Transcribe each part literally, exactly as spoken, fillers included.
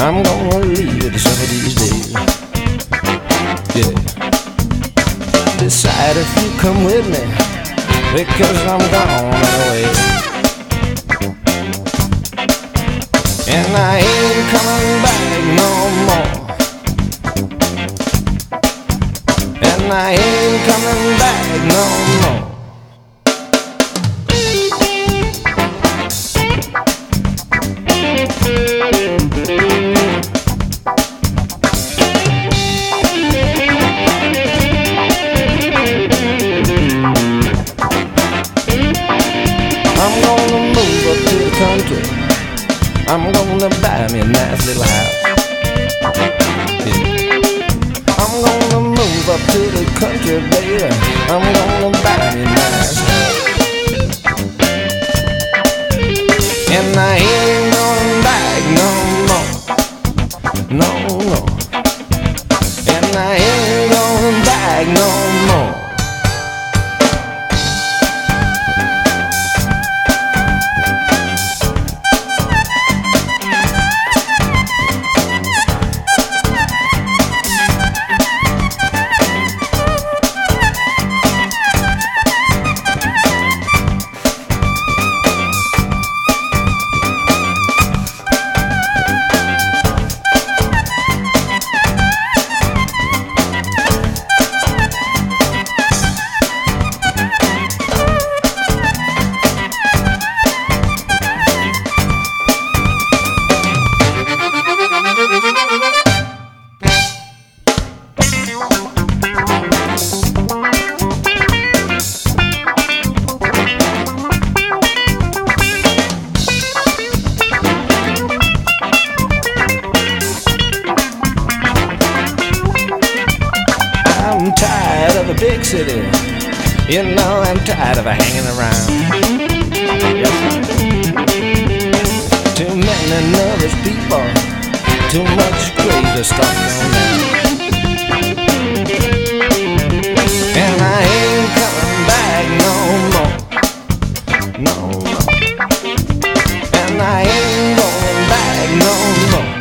I'm gonna leave it some of these days. Yeah. Decide if you come with me, because I'm gone away. And I ain't coming back no more. And I ain't coming back no more. I'm gonna move up to the country. I'm gonna buy me a nice little house. Yeah. I'm gonna move up to the country, baby. I'm gonna buy me a nice house. And I ain't going back no more. No, no. And I ain't going back no more. I'm tired of a big city. You know I'm tired of hanging around. Yes, too many nervous people, too much crazy stuff going on. And I ain't coming back no more. No, no. And I ain't going back no more.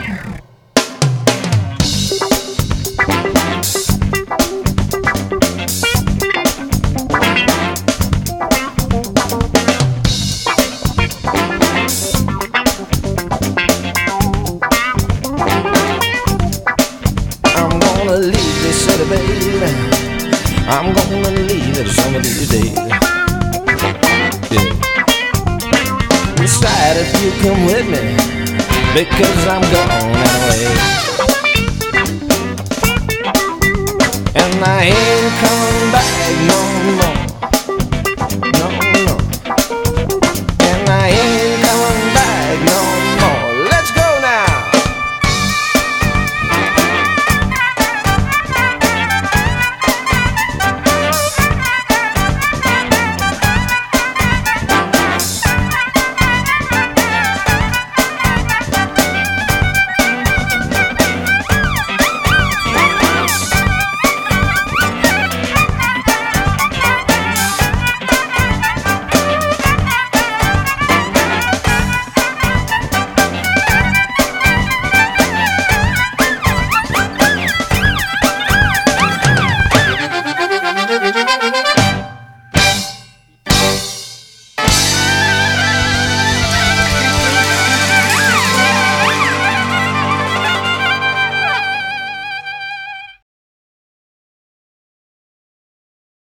I'm gonna leave this city, baby. I'm gonna leave it some of these days. Yeah. Decide if you come with me, because I'm gone away. And I ain't coming back